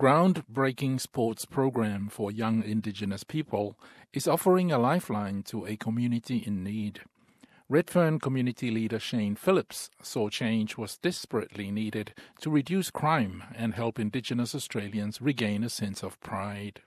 groundbreaking sports program for young Indigenous people is offering a lifeline to a community in need. Redfern community leader Shane Phillips saw change was desperately needed to reduce crime and help Indigenous Australians regain a sense of pride.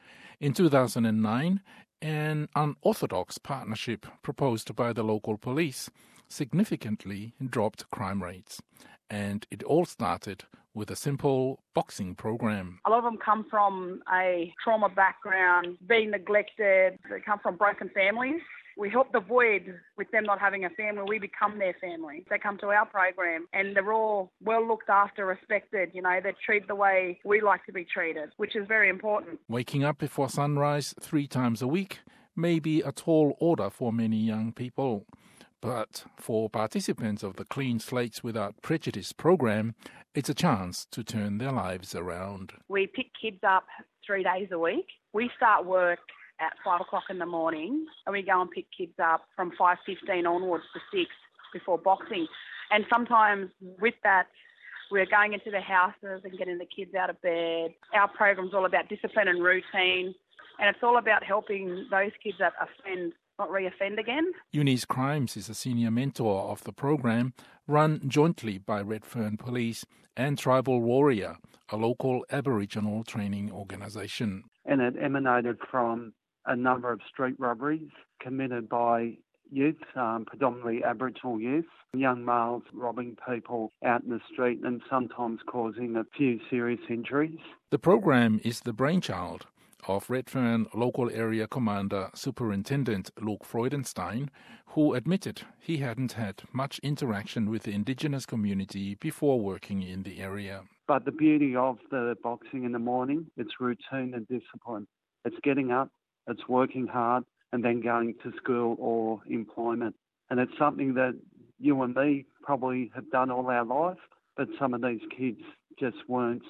In 2009, an unorthodox partnership proposed by the local police significantly dropped crime rates. And it all started with a simple boxing program. A lot of them come from a trauma background, being neglected. They come from broken families. We help the void with them not having a family. We become their family. They come to our program and they're all well looked after, respected. They're treated the way we like to be treated, which is very important. Waking up before sunrise 3 times a week may be a tall order for many young people. But for participants of the Clean Slates Without Prejudice program, it's a chance to turn their lives around. We pick kids up 3 days a week. We start work at 5 o'clock in the morning and we go and pick kids up from 5:15 onwards to 6 before boxing. And sometimes with that, we're going into the houses and getting the kids out of bed. Our program's all about discipline and routine, and it's all about helping those kids that offend not reoffend again. Eunice Crimes is a senior mentor of the program, run jointly by Redfern Police and Tribal Warrior, a local Aboriginal training organisation. And it emanated from a number of street robberies committed by youth, predominantly Aboriginal youth, young males robbing people out in the street and sometimes causing a few serious injuries. The program is the brainchild of Redfern Local Area Commander Superintendent Luke Freudenstein, who admitted he hadn't had much interaction with the Indigenous community before working in the area. But the beauty of the boxing in the morning, it's routine and discipline. It's getting up, it's working hard, and then going to school or employment. And it's something that you and me probably have done all our life, but some of these kids just weren't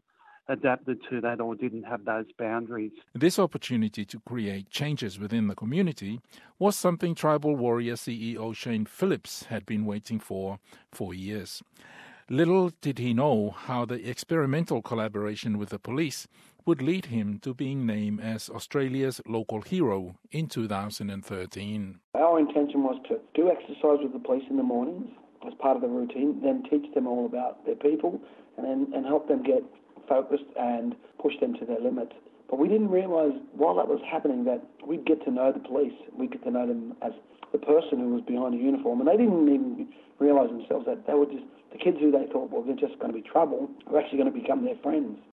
adapted to that or didn't have those boundaries. This opportunity to create changes within the community was something Tribal Warrior CEO Shane Phillips had been waiting for years. Little did he know how the experimental collaboration with the police would lead him to being named as Australia's local hero in 2013. Our intention was to do exercise with the police in the mornings as part of the routine, then teach them all about their people and help them get focused and push them to their limit. But we didn't realise while that was happening that we'd get to know the police. We'd get to know them as the person who was behind a uniform. And they didn't even realise themselves that they were just the kids who they thought were just going to be trouble were actually going to become their friends.